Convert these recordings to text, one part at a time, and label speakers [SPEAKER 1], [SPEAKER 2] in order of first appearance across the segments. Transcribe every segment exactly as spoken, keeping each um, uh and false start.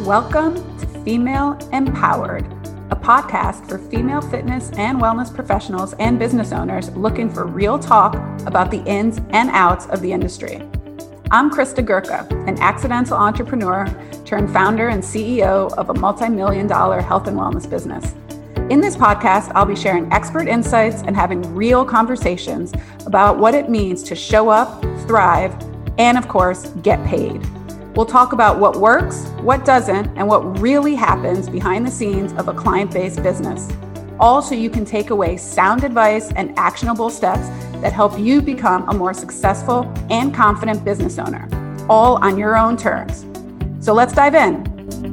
[SPEAKER 1] Welcome to Female Empowered, a podcast for female fitness and wellness professionals and business owners looking for real talk about the ins and outs of the industry. I'm Krista Gurka, an accidental entrepreneur turned founder and C E O of a multi-million dollar health and wellness business. In this podcast, I'll be sharing expert insights and having real conversations about what it means to show up, thrive, and of course, get paid. We'll talk about what works, what doesn't, and what really happens behind the scenes of a client-based business. All so you can take away sound advice and actionable steps that help you become a more successful and confident business owner, all on your own terms. So let's dive in.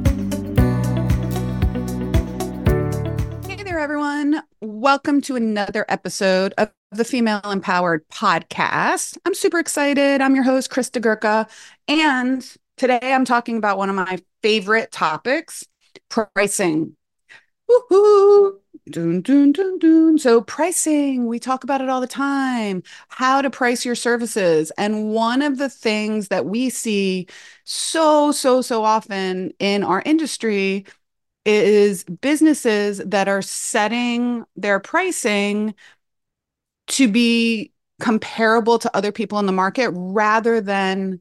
[SPEAKER 1] Hey there, everyone. Welcome to another episode of the Female Empowered Podcast. I'm super excited. I'm your host, Krista Gurka, and today I'm talking about one of my favorite topics, pricing. Woohoo! Dun, dun, dun, dun. So pricing, we talk about it all the time, how to price your services. And one of the things that we see so, so, so often in our industry is businesses that are setting their pricing to be comparable to other people in the market rather than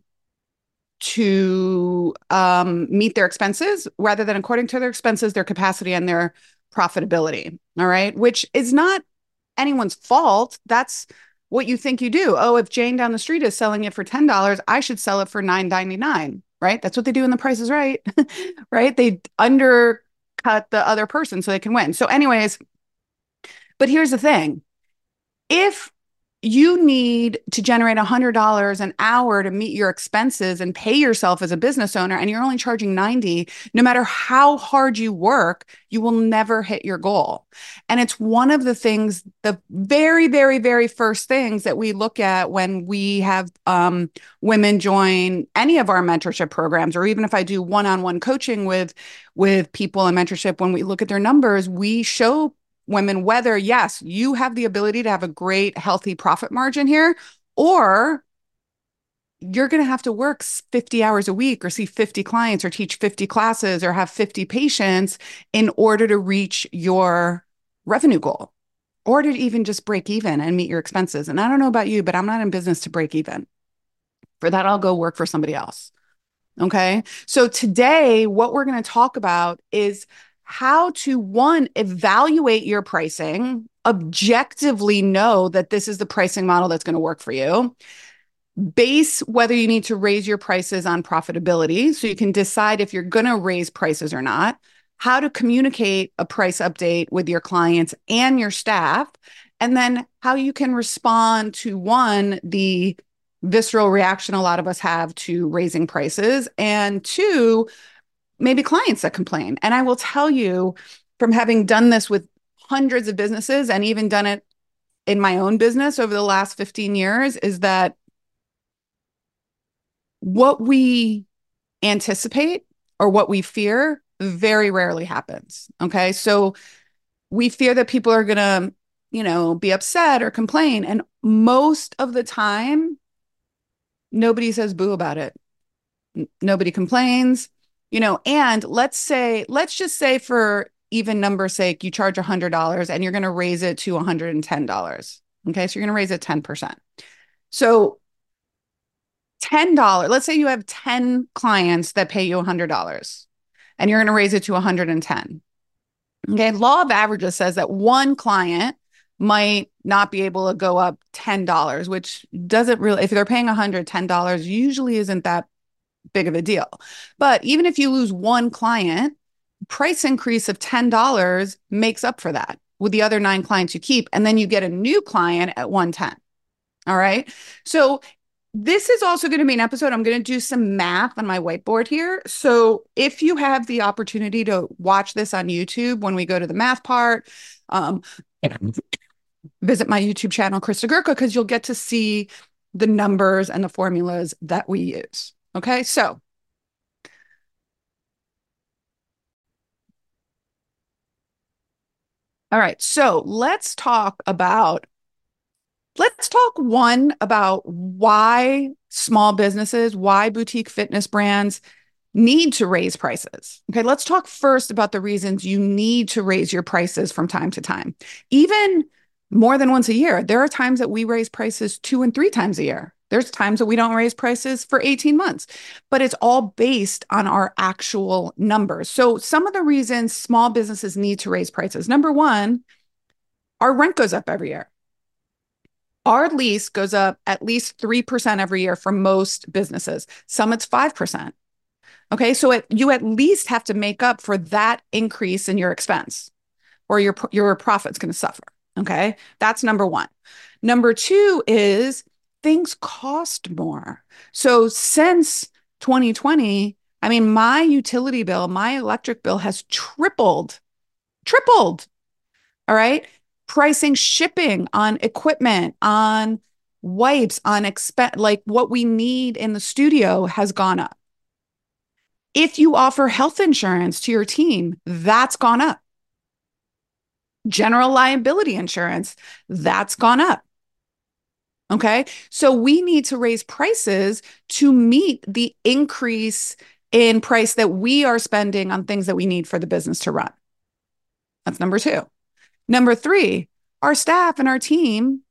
[SPEAKER 1] to um, meet their expenses, rather than according to their expenses, their capacity, and their profitability. All right. Which is not anyone's fault. That's what you think you do. Oh, if Jane down the street is selling it for ten dollars, I should sell it for nine ninety-nine. Right. That's what they do in The Price is Right. Right. They undercut the other person so they can win. So anyways, but here's the thing. If you need to generate one hundred dollars an hour to meet your expenses and pay yourself as a business owner, and you're only charging ninety dollars, no matter how hard you work, you will never hit your goal. And it's one of the things, the very, very, very first things that we look at when we have um, women join any of our mentorship programs, or even if I do one-on-one coaching with, with people in mentorship, when we look at their numbers, we show women whether, yes, you have the ability to have a great, healthy profit margin here, or you're going to have to work fifty hours a week or see fifty clients or teach fifty classes or have fifty patients in order to reach your revenue goal, or to even just break even and meet your expenses. And I don't know about you, but I'm not in business to break even. For that, I'll go work for somebody else. Okay. So today, what we're going to talk about is how to, one, evaluate your pricing, objectively know that this is the pricing model that's going to work for you, base whether you need to raise your prices on profitability so you can decide if you're going to raise prices or not, how to communicate a price update with your clients and your staff, and then how you can respond to, one, the visceral reaction a lot of us have to raising prices, and two, maybe clients that complain. And I will tell you, from having done this with hundreds of businesses and even done it in my own business over the last fifteen years, is that what we anticipate or what we fear very rarely happens. Okay. So we fear that people are going to, you know, be upset or complain. And most of the time, nobody says boo about it. N- nobody complains. You know, and let's say, let's just say for even number's sake, you charge one hundred dollars and you're going to raise it to one hundred ten dollars. Okay. So you're going to raise it ten percent. So ten dollars, let's say you have ten clients that pay you one hundred dollars and you're going to raise it to one hundred ten. Okay. Law of averages says that one client might not be able to go up ten dollars, which doesn't really, if they're paying one hundred dollars, ten dollars usually isn't that big of a deal. But even if you lose one client, price increase of ten dollars makes up for that with the other nine clients you keep. And then you get a new client at one hundred ten. All right. So this is also going to be an episode. I'm going to do some math on my whiteboard here. So if you have the opportunity to watch this on YouTube, when we go to the math part, um, visit my YouTube channel, Krista Gurka, because you'll get to see the numbers and the formulas that we use. Okay, so all right, so let's talk about, let's talk one about why small businesses, why boutique fitness brands need to raise prices. Okay, let's talk first about the reasons you need to raise your prices from time to time, even more than once a year. There are times that we raise prices two and three times a year. There's times that we don't raise prices for eighteen months, but it's all based on our actual numbers. So, some of the reasons small businesses need to raise prices: number one, our rent goes up every year. Our lease goes up at least three percent every year for most businesses. Some it's five percent. Okay, so it, you at least have to make up for that increase in your expense, or your your profit's going to suffer. Okay, that's number one. Number two is things cost more. So since twenty twenty, I mean, my utility bill, my electric bill has tripled, tripled. All right, pricing, shipping on equipment, on wipes, on expense, like what we need in the studio has gone up. If you offer health insurance to your team, that's gone up. General liability insurance, that's gone up. Okay. So we need to raise prices to meet the increase in price that we are spending on things that we need for the business to run. That's number two. Number three, our staff and our team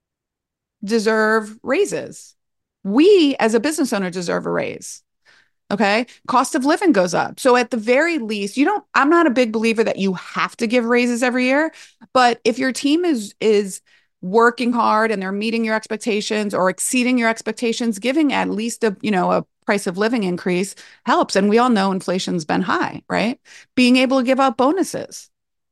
[SPEAKER 1] deserve raises. We, as a business owner, deserve a raise. Okay. Cost of living goes up. So at the very least, you don't, I'm not a big believer that you have to give raises every year, but if your team is, is working hard and they're meeting your expectations or exceeding your expectations, giving at least a, you know, a price of living increase helps. And we all know inflation's been high, right? Being able to give out bonuses,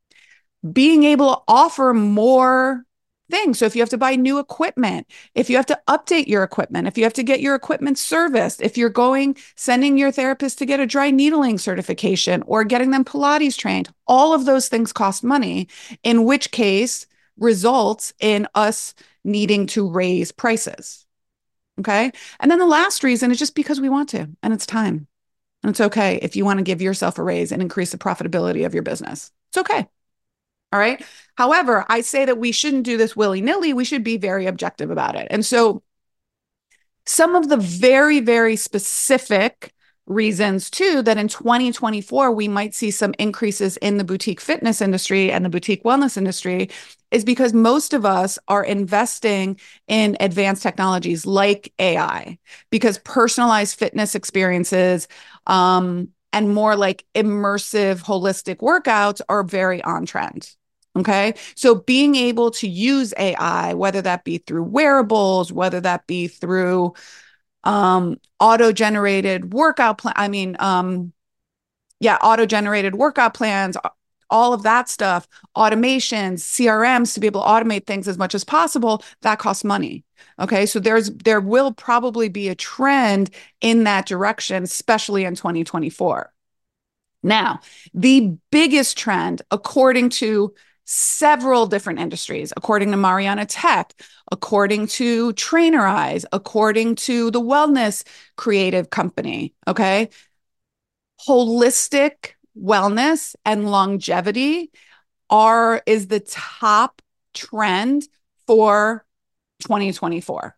[SPEAKER 1] being able to offer more things. So if you have to buy new equipment, if you have to update your equipment, if you have to get your equipment serviced, if you're going, sending your therapist to get a dry needling certification or getting them Pilates trained, all of those things cost money, in which case results in us needing to raise prices. Okay. And then the last reason is just because we want to, and it's time. And it's okay if you want to give yourself a raise and increase the profitability of your business. It's okay. All right. However, I say that we shouldn't do this willy-nilly. We should be very objective about it. And so some of the very, very specific reasons too, that in twenty twenty-four, we might see some increases in the boutique fitness industry and the boutique wellness industry is because most of us are investing in advanced technologies like A I, because personalized fitness experiences, um, and more like immersive, holistic workouts are very on trend. Okay. So being able to use A I, whether that be through wearables, whether that be through um, auto-generated workout plan, I mean, um, yeah, auto-generated workout plans, all of that stuff, automations, C R Ms to be able to automate things as much as possible, that costs money. Okay. So there's, there will probably be a trend in that direction, especially in twenty twenty-four. Now, the biggest trend, according to several different industries, according to Mariana Tech, according to Trainerize, according to the Wellness Creative Company, okay? Holistic wellness and longevity are is the top trend for twenty twenty-four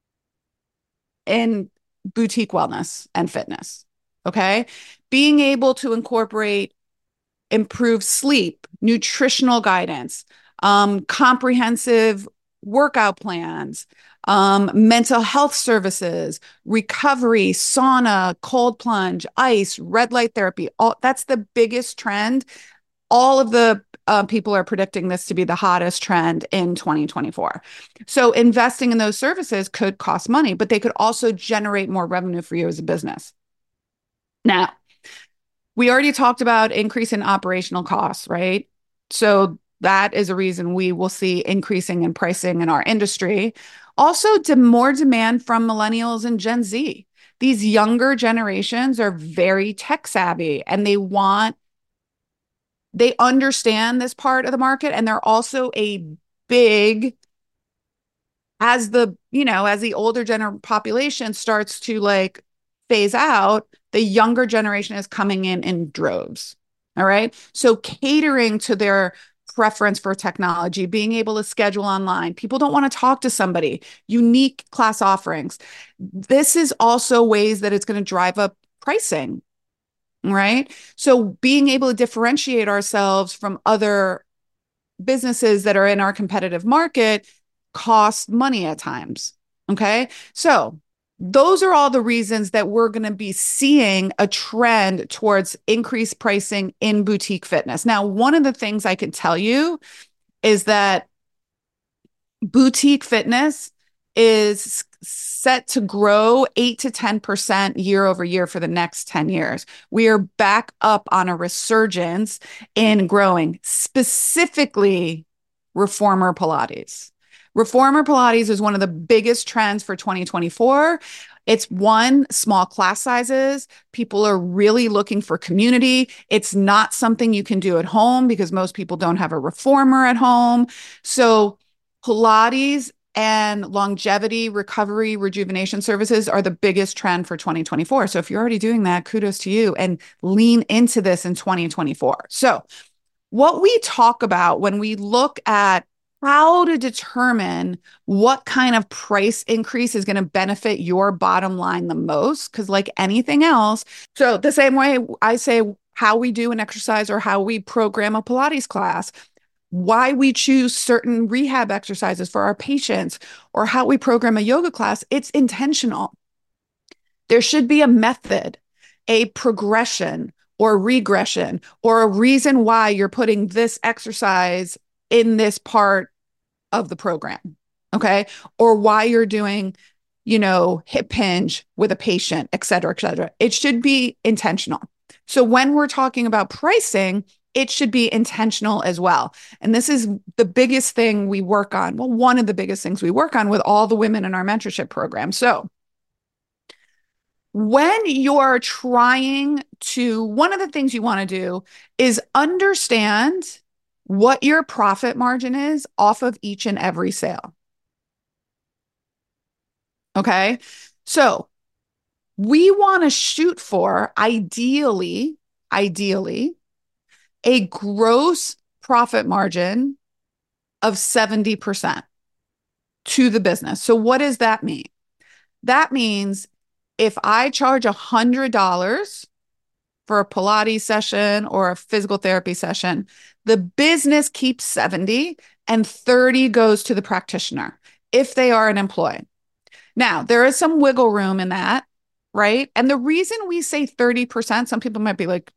[SPEAKER 1] in boutique wellness and fitness, okay? Being able to incorporate improve sleep, nutritional guidance, um, comprehensive workout plans, um, mental health services, recovery, sauna, cold plunge, ice, red light therapy. All that's the biggest trend. All of the uh, people are predicting this to be the hottest trend in twenty twenty-four. So investing in those services could cost money, but they could also generate more revenue for you as a business. Now, we already talked about increase in operational costs, right? So that is a reason we will see increasing in pricing in our industry. Also, to more demand from millennials and Gen Z. These younger generations are very tech savvy and they want, they understand this part of the market. And they're also a big, as the, you know, as the older general population starts to like phase out, the younger generation is coming in in droves. All right. So catering to their preference for technology, being able to schedule online. People don't want to talk to somebody, unique class offerings. This is also ways that it's going to drive up pricing. right? So being able to differentiate ourselves from other businesses that are in our competitive market costs money at times. Okay. So those are all the reasons that we're going to be seeing a trend towards increased pricing in boutique fitness. Now, one of the things I can tell you is that boutique fitness is set to grow eight to ten percent year over year for the next ten years. We are back up on a resurgence in growing, specifically reformer Pilates. Reformer Pilates is one of the biggest trends for twenty twenty-four. It's one, small class sizes. People are really looking for community. It's not something you can do at home because most people don't have a reformer at home. So Pilates and longevity, recovery, rejuvenation services are the biggest trend for twenty twenty-four. So if you're already doing that, kudos to you, and lean into this in twenty twenty-four. So what we talk about when we look at how to determine what kind of price increase is going to benefit your bottom line the most, because like anything else, so the same way I say how we do an exercise or how we program a Pilates class, why we choose certain rehab exercises for our patients, or how we program a yoga class, it's intentional. There should be a method, a progression or regression, or a reason why you're putting this exercise in this part of the program. Okay. Or why you're doing, you know, hip hinge with a patient, et cetera, et cetera. It should be intentional. So when we're talking about pricing, it should be intentional as well. And this is the biggest thing we work on. Well, one of the biggest things we work on with all the women in our mentorship program. So when you're trying to, one of the things you want to do is understand what your profit margin is off of each and every sale. Okay. So we want to shoot for ideally, ideally, a gross profit margin of seventy percent to the business. So what does that mean? That means if I charge one hundred dollars for a Pilates session or a physical therapy session, the business keeps seventy and thirty goes to the practitioner if they are an employee. Now, there is some wiggle room in that, right? And the reason we say thirty percent, some people might be like,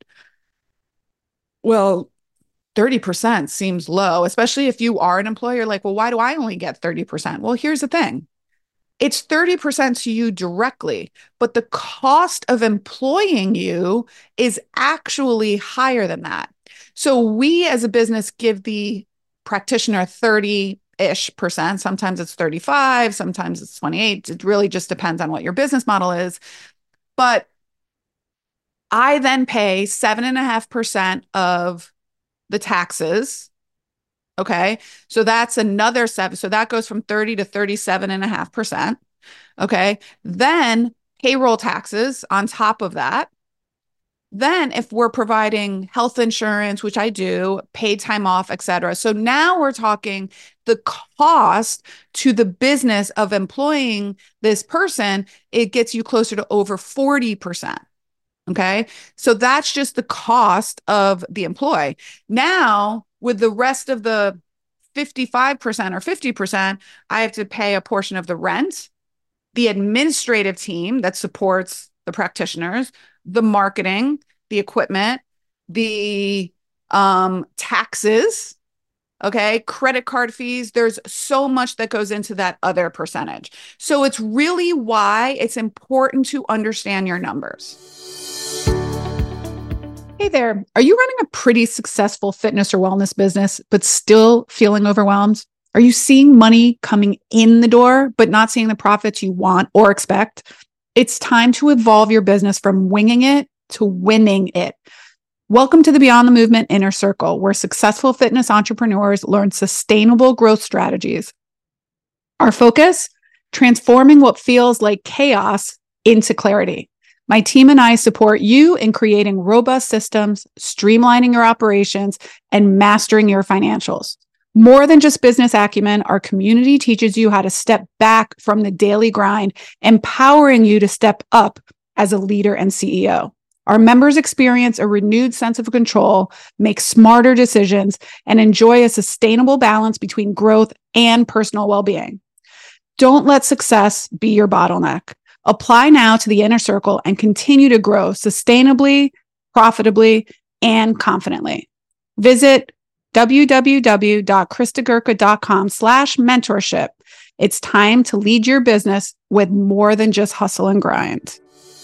[SPEAKER 1] well, thirty percent seems low, especially if you are an employer. Like, well, why do I only get thirty percent? Well, here's the thing. It's thirty percent to you directly, but the cost of employing you is actually higher than that. So we as a business give the practitioner thirty-ish percent. Sometimes it's thirty-five, sometimes it's twenty-eight. It really just depends on what your business model is. But I then pay seven and a half percent of the taxes. Okay. So that's another seven. So that goes from thirty to thirty-seven and a half percent. Okay. Then payroll taxes on top of that. Then if we're providing health insurance, which I do, paid time off, et cetera. So now we're talking the cost to the business of employing this person, it gets you closer to over forty percent. Okay. So that's just the cost of the employee. Now, with the rest of the fifty-five percent or fifty percent, I have to pay a portion of the rent, the administrative team that supports the practitioners, the marketing, the equipment, the um, taxes, okay, credit card fees. There's so much that goes into that other percentage. So it's really why it's important to understand your numbers. Hey there, are you running a pretty successful fitness or wellness business, but still feeling overwhelmed? Are you seeing money coming in the door, but not seeing the profits you want or expect? It's time to evolve your business from winging it to winning it. Welcome to the Beyond the Movement Inner Circle, where successful fitness entrepreneurs learn sustainable growth strategies. Our focus? Transforming what feels like chaos into clarity. My team and I support you in creating robust systems, streamlining your operations, and mastering your financials. More than just business acumen, our community teaches you how to step back from the daily grind, empowering you to step up as a leader and C E O. Our members experience a renewed sense of control, make smarter decisions, and enjoy a sustainable balance between growth and personal well-being. Don't let success be your bottleneck. Apply now to the Inner Circle and continue to grow sustainably, profitably, and confidently. Visit www.kristagurka.com slash mentorship. It's time to lead your business with more than just hustle and grind.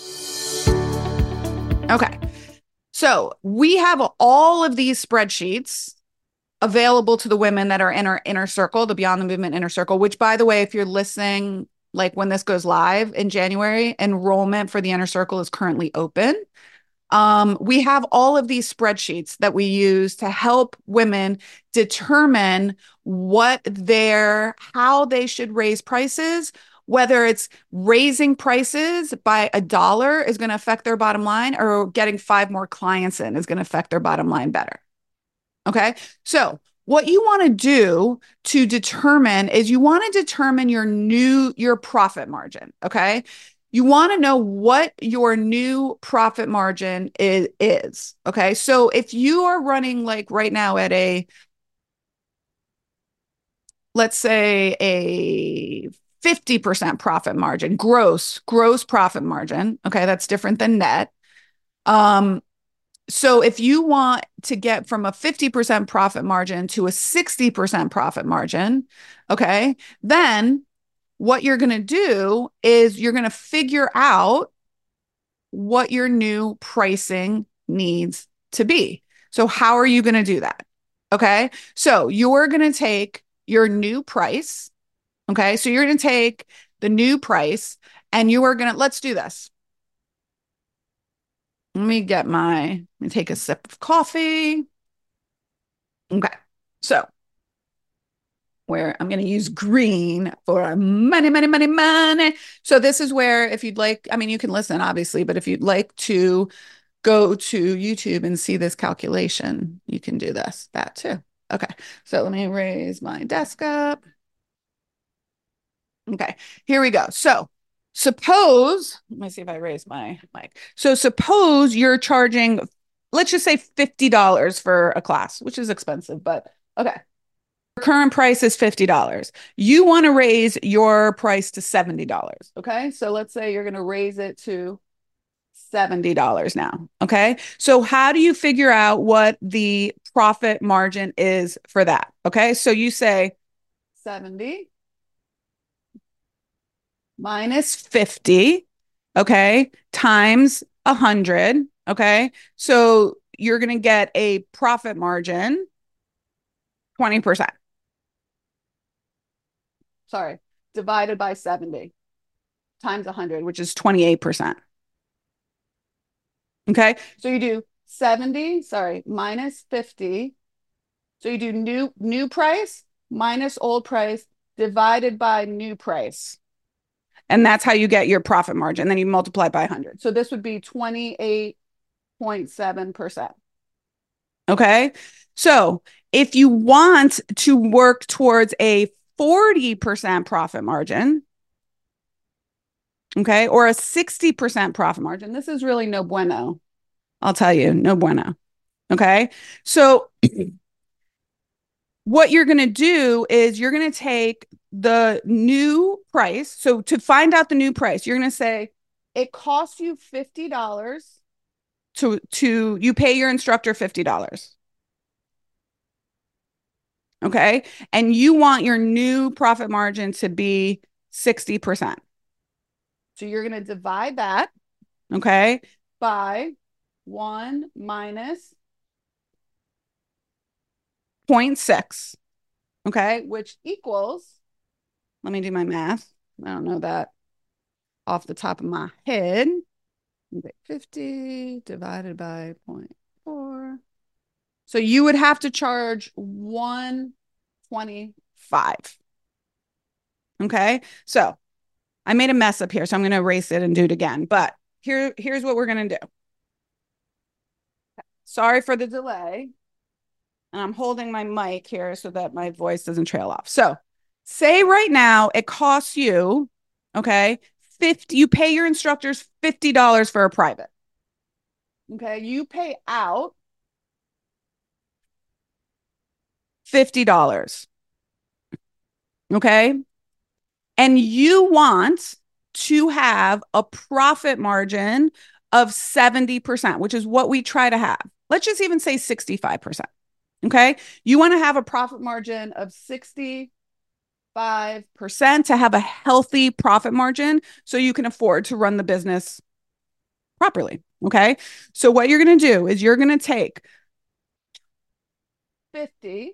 [SPEAKER 1] Okay. So we have all of these spreadsheets available to the women that are in our inner circle, the Beyond the Movement inner circle, which, by the way, if you're listening, like when this goes live in January, enrollment for the inner circle is currently open. Um, we have all of these spreadsheets that we use to help women determine what their, how they should raise prices, whether it's raising prices by a dollar is going to affect their bottom line, or getting five more clients in is going to affect their bottom line better. Okay. So what you want to do to determine is you want to determine your new, your profit margin. Okay. You want to know what your new profit margin is, is. Okay. So if you are running like right now at a, let's say a fifty percent profit margin, gross, gross profit margin. Okay. That's different than net. Um, so if you want to get from a fifty percent profit margin to a sixty percent profit margin, okay, then what you're going to do is you're going to figure out what your new pricing needs to be. So how are you going to do that? Okay. So you're going to take your new price. Okay. So you're going to take the new price and you are going to, let's do this. Let me get my, let me take a sip of coffee. Okay. So where I'm going to use green for money, money, money, money. So this is where, if you'd like, I mean, you can listen obviously, but if you'd like to go to YouTube and see this calculation, you can do this, that too. Okay. So let me raise my desk up. Okay, here we go. So suppose, let me see if I raise my mic. So suppose you're charging, let's just say fifty dollars for a class, which is expensive, but okay. Your current price is fifty dollars. You want to raise your price to seventy dollars. Okay. So let's say you're going to raise it to seventy dollars now. Okay. So how do you figure out what the profit margin is for that? Okay. So you say seventy minus fifty, okay, times one hundred, okay? So you're going to get a profit margin, twenty percent. Sorry, divided by seventy times one hundred, which is twenty-eight percent. Okay, so you do seventy, sorry, minus fifty. So you do new, new price minus old price divided by new price. And that's how you get your profit margin. Then you multiply it by one hundred. So this would be twenty-eight point seven percent. Okay. So if you want to work towards a forty percent profit margin, okay, or a sixty percent profit margin, this is really no bueno. I'll tell you, no bueno. Okay. So what you're going to do is you're going to take the new price. So to find out the new price, you're going to say it costs you fifty dollars to, to, you pay your instructor fifty dollars. Okay. And you want your new profit margin to be sixty percent. So you're going to divide that, okay, by one minus zero point six, okay, which equals, let me do my math. I don't know that off the top of my head. fifty divided by zero point four. So you would have to charge one twenty-five. Okay. So I made a mess up here, so I'm going to erase it and do it again. But here, here's what we're going to do. Sorry for the delay. And I'm holding my mic here so that my voice doesn't trail off. So say right now it costs you, okay, fifty, you pay your instructors fifty dollars for a private. Okay. You pay out fifty dollars. Okay. And you want to have a profit margin of seventy percent, which is what we try to have. Let's just even say sixty-five percent. Okay. You want to have a profit margin of sixty-five percent to have a healthy profit margin so you can afford to run the business properly. Okay. So, what you're going to do is you're going to take fifty,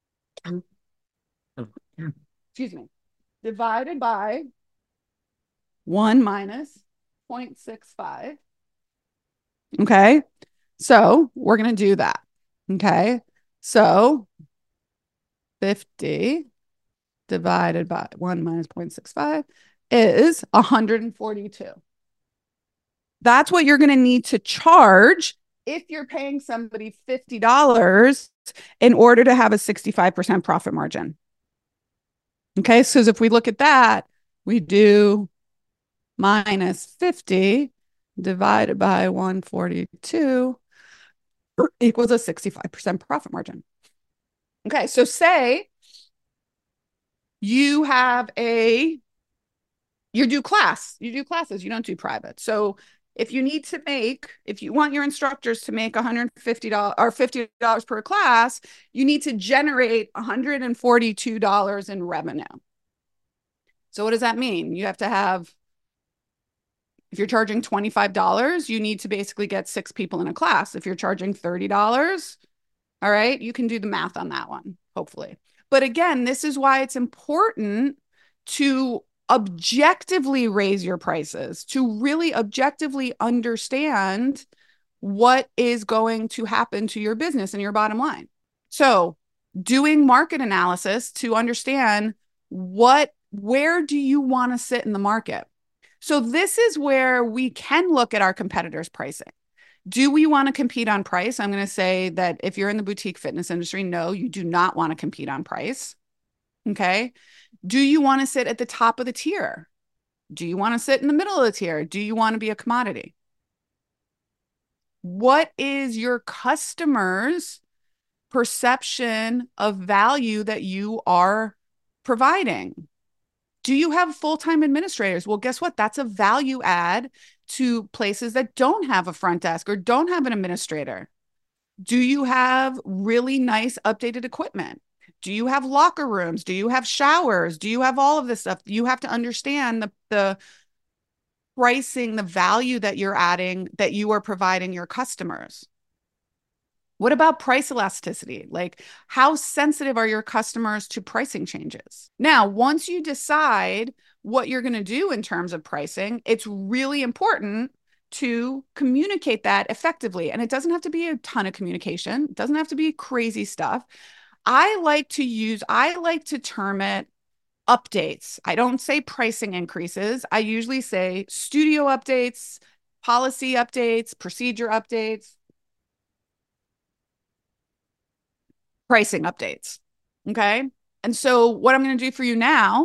[SPEAKER 1] excuse me, divided by one minus zero point six five. Okay. So we're going to do that. Okay. So fifty divided by one minus zero point six five is one hundred forty-two. That's what you're going to need to charge if you're paying somebody fifty dollars in order to have a sixty-five percent profit margin. Okay. So if we look at that, we do minus fifty divided by one hundred forty-two equals a sixty-five percent profit margin. Okay, so say you have a, you do class, you do classes, you don't do private. So if you need to make, if you want your instructors to make one hundred fifty dollars or fifty dollars per class, you need to generate one hundred forty-two dollars in revenue. So what does that mean? You have to have, if you're charging twenty-five dollars, you need to basically get six people in a class. If you're charging thirty dollars, all right, you can do the math on that one, hopefully. But again, this is why it's important to objectively raise your prices, to really objectively understand what is going to happen to your business and your bottom line. So, doing market analysis to understand what, where do you want to sit in the market? So this is where we can look at our competitors' pricing. Do we want to compete on price? I'm going to say that if you're in the boutique fitness industry, no, you do not want to compete on price. Okay. Do you want to sit at the top of the tier? Do you want to sit in the middle of the tier? Do you want to be a commodity? What is your customers' perception of value that you are providing? Do you have full-time administrators? Well, guess what? That's a value add to places that don't have a front desk or don't have an administrator. Do you have really nice updated equipment? Do you have locker rooms? Do you have showers? Do you have all of this stuff? You have to understand the, the pricing, the value that you're adding, that you are providing your customers. What about price elasticity? Like, how sensitive are your customers to pricing changes? Now, once you decide what you're going to do in terms of pricing, it's really important to communicate that effectively. And it doesn't have to be a ton of communication. It doesn't have to be crazy stuff. I like to use, I like to term it updates. I don't say pricing increases. I usually say studio updates, policy updates, procedure updates, pricing updates. Okay. And so what I'm going to do for you now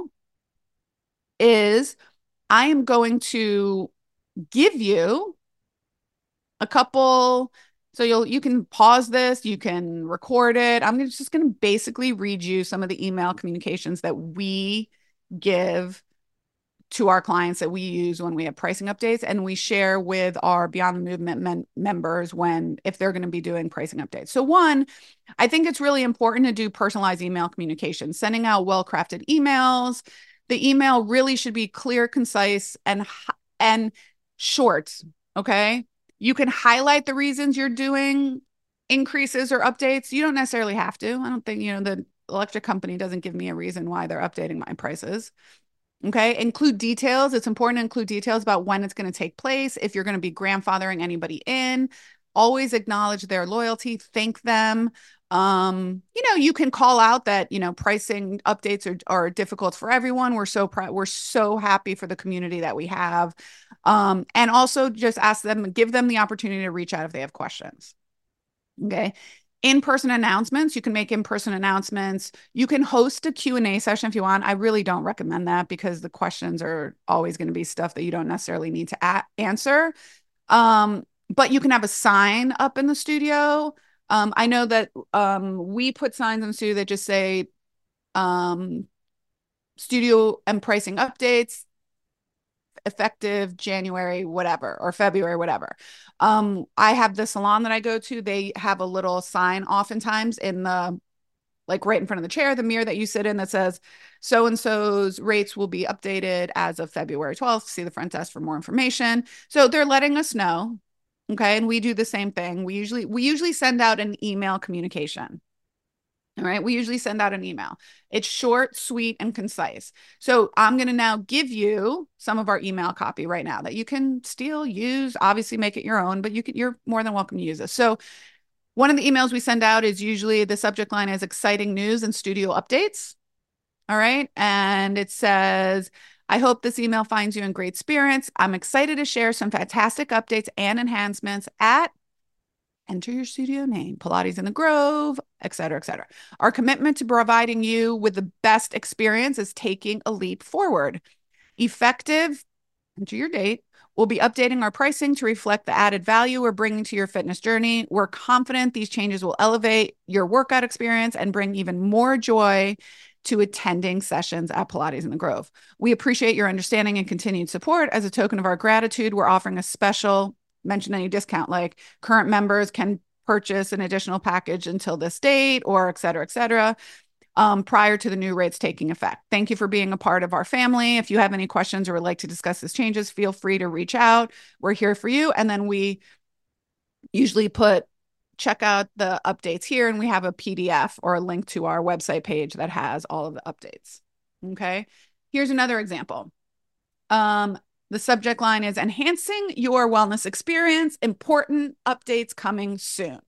[SPEAKER 1] is I am going to give you a couple. So you'll, you can pause this, you can record it. I'm just going to basically read you some of the email communications that we give to our clients that we use when we have pricing updates, and we share with our Beyond the Movement men- members when, if they're going to be doing pricing updates. So one, I think it's really important to do personalized email communication, sending out well-crafted emails. The email really should be clear, concise, and, and short. Okay. You can highlight the reasons you're doing increases or updates. You don't necessarily have to. I don't think, you know, the electric company doesn't give me a reason why they're updating my prices. Okay. Include details. It's important to include details about when it's going to take place. If you're going to be grandfathering anybody in, always acknowledge their loyalty, thank them. Um, you know, you can call out that, you know, pricing updates are, are difficult for everyone. We're so proud. We're so happy for the community that we have. Um, and also just ask them, give them the opportunity to reach out if they have questions. Okay. In-person announcements, you can make in-person announcements. You can host a Q and A session if you want. I really don't recommend that because the questions are always going to be stuff that you don't necessarily need to a- answer. Um, but you can have a sign up in the studio. Um, I know that um, we put signs in the studio that just say um, studio and pricing updates effective January, whatever, or February, whatever. Um, I have the salon that I go to. They have a little sign oftentimes in the like right in front of the chair, the mirror that you sit in that says so and so's rates will be updated as of February twelfth. See the front desk for more information. So they're letting us know. Okay. And we do the same thing. We usually we usually send out an email communication. All right. We usually send out an email. It's short, sweet, and concise. So I'm going to now give you some of our email copy right now that you can still use, obviously make it your own, but you can, you're more than welcome to use this. So one of the emails we send out is usually the subject line is exciting news and studio updates. All right. And it says, I hope this email finds you in great spirits. I'm excited to share some fantastic updates and enhancements at enter your studio name, Pilates in the Grove, et cetera, et cetera. Our commitment to providing you with the best experience is taking a leap forward. Effective, enter your date. We'll be updating our pricing to reflect the added value we're bringing to your fitness journey. We're confident these changes will elevate your workout experience and bring even more joy to attending sessions at Pilates in the Grove. We appreciate your understanding and continued support. As a token of our gratitude, we're offering a special, mention any discount, like current members can purchase an additional package until this date, or et cetera, et cetera. Um, prior to the new rates taking effect. Thank you for being a part of our family. If you have any questions or would like to discuss these changes, feel free to reach out. We're here for you. And then we usually put, check out the updates here, and we have a P D F or a link to our website page that has all of the updates. Okay. Here's another example. Um, the subject line is enhancing your wellness experience, important updates coming soon.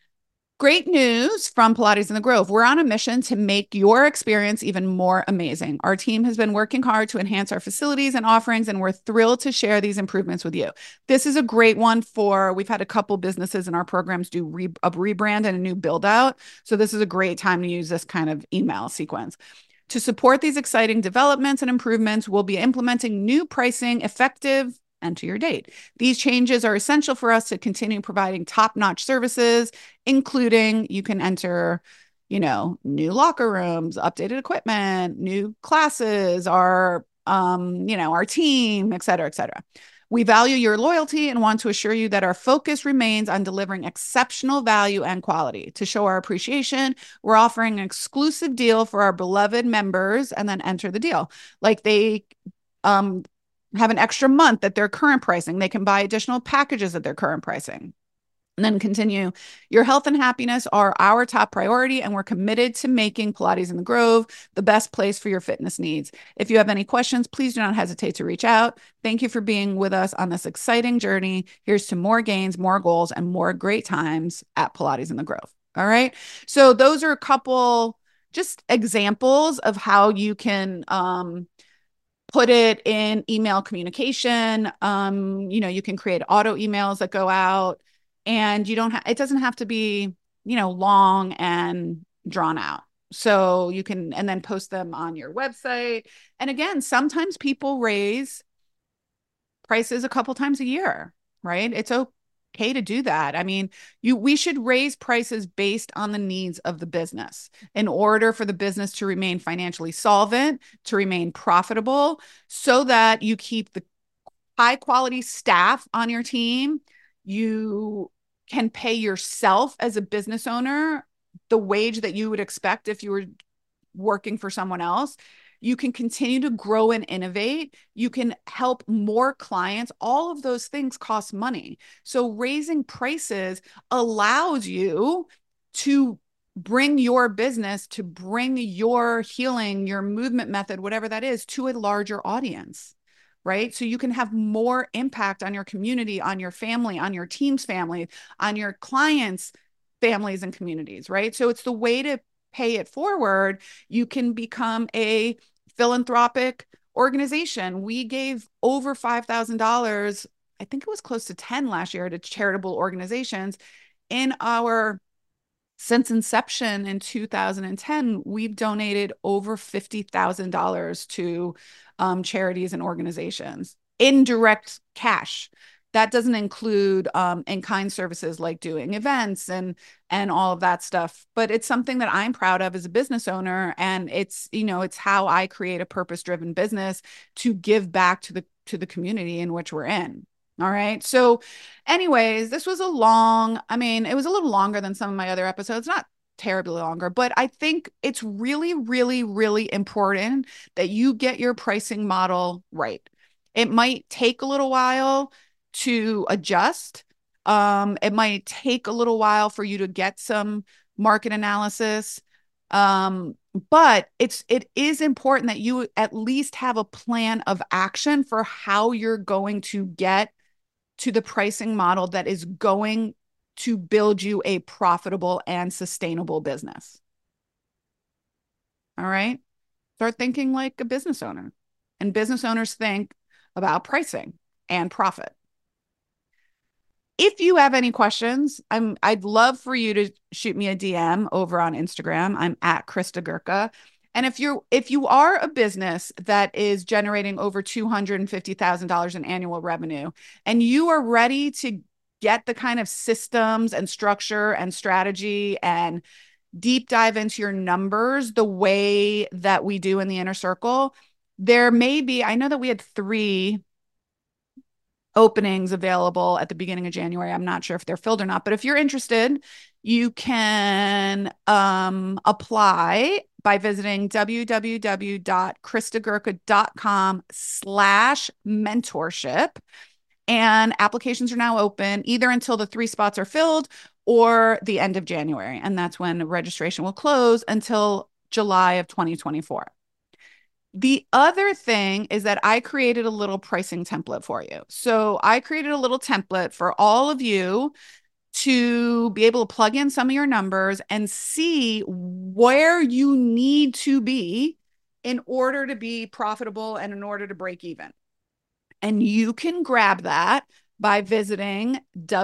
[SPEAKER 1] Great news from Pilates in the Grove. We're on a mission to make your experience even more amazing. Our team has been working hard to enhance our facilities and offerings, and we're thrilled to share these improvements with you. This is a great one for, we've had a couple businesses in our programs do re, a rebrand and a new build out. So this is a great time to use this kind of email sequence. To support these exciting developments and improvements, we'll be implementing new pricing effective enter your date. These changes are essential for us to continue providing top-notch services, including you can enter, you know, new locker rooms, updated equipment, new classes, our, um, you know, our team, et cetera, et cetera. We value your loyalty and want to assure you that our focus remains on delivering exceptional value and quality. To show our appreciation, we're offering an exclusive deal for our beloved members, and then enter the deal. Like they, um, have an extra month at their current pricing. They can buy additional packages at their current pricing. And then continue. Your health and happiness are our top priority, and we're committed to making Pilates in the Grove the best place for your fitness needs. If you have any questions, please do not hesitate to reach out. Thank you for being with us on this exciting journey. Here's to more gains, more goals, and more great times at Pilates in the Grove. All right. So those are a couple just examples of how you can um, put it in email communication. Um, you know, you can create auto emails that go out, and you don't have, it doesn't have to be, you know, long and drawn out. So you can, and then post them on your website. And again, sometimes people raise prices a couple times a year, right? It's okay to do that. I mean, you we should raise prices based on the needs of the business in order for the business to remain financially solvent, to remain profitable, so that you keep the high quality staff on your team. You can pay yourself as a business owner the wage that you would expect if you were working for someone else. You can continue to grow and innovate. You can help more clients. All of those things cost money. So raising prices allows you to bring your business, to bring your healing, your movement method, whatever that is, to a larger audience, right? So you can have more impact on your community, on your family, on your team's family, on your clients' families and communities, right? So it's the way to pay it forward. You can become a philanthropic organization. We gave over five thousand dollars, I think it was close to ten last year, to charitable organizations. In our, since inception in two thousand ten, we've donated over fifty thousand dollars to um, charities and organizations in direct cash. That doesn't include um, in-kind services like doing events and and all of that stuff. But it's something that I'm proud of as a business owner. And it's, you know, it's how I create a purpose-driven business to give back to the to the community in which we're in. All right. So anyways, this was a long, I mean, it was a little longer than some of my other episodes, not terribly longer, but I think it's really, really, really important that you get your pricing model right. It might take a little while to adjust. Um, it might take a little while for you to get some market analysis. Um, but it's it is important that you at least have a plan of action for how you're going to get to the pricing model that is going to build you a profitable and sustainable business. All right. Start thinking like a business owner. And business owners think about pricing and profit. If you have any questions, I'm I'd love for you to shoot me a D M over on Instagram. I'm at Krista Gurka. And if you're if you are a business that is generating over two hundred fifty thousand dollars in annual revenue and you are ready to get the kind of systems and structure and strategy and deep dive into your numbers the way that we do in the Inner Circle, there may be, I know that we had three openings available at the beginning of January. I'm not sure if they're filled or not, but if you're interested, you can um, apply by visiting www.kristagurka.com slash mentorship. And applications are now open either until the three spots are filled or the end of January. And that's when registration will close until July of twenty twenty-four. The other thing is that I created a little pricing template for you. So I created a little template for all of you to be able to plug in some of your numbers and see where you need to be in order to be profitable and in order to break even. And you can grab that by visiting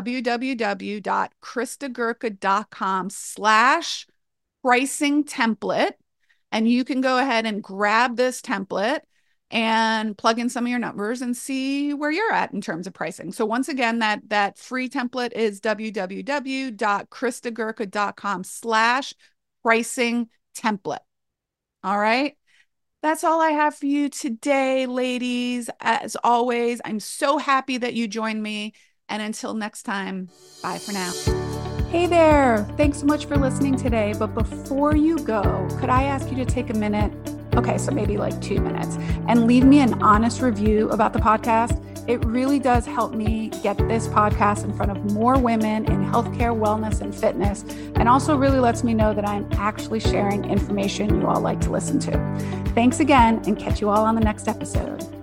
[SPEAKER 1] www.kristagurka.com slash pricing template. And you can go ahead and grab this template and plug in some of your numbers and see where you're at in terms of pricing. So once again, that, that free template is www.kristagurka.com slash pricing template. All right. That's all I have for you today, ladies. As always, I'm so happy that you joined me. And until next time, bye for now. Hey there. Thanks so much for listening today. But before you go, could I ask you to take a minute? Okay, so maybe like two minutes and leave me an honest review about the podcast. It really does help me get this podcast in front of more women in healthcare, wellness, and fitness, and also really lets me know that I'm actually sharing information you all like to listen to. Thanks again, and catch you all on the next episode.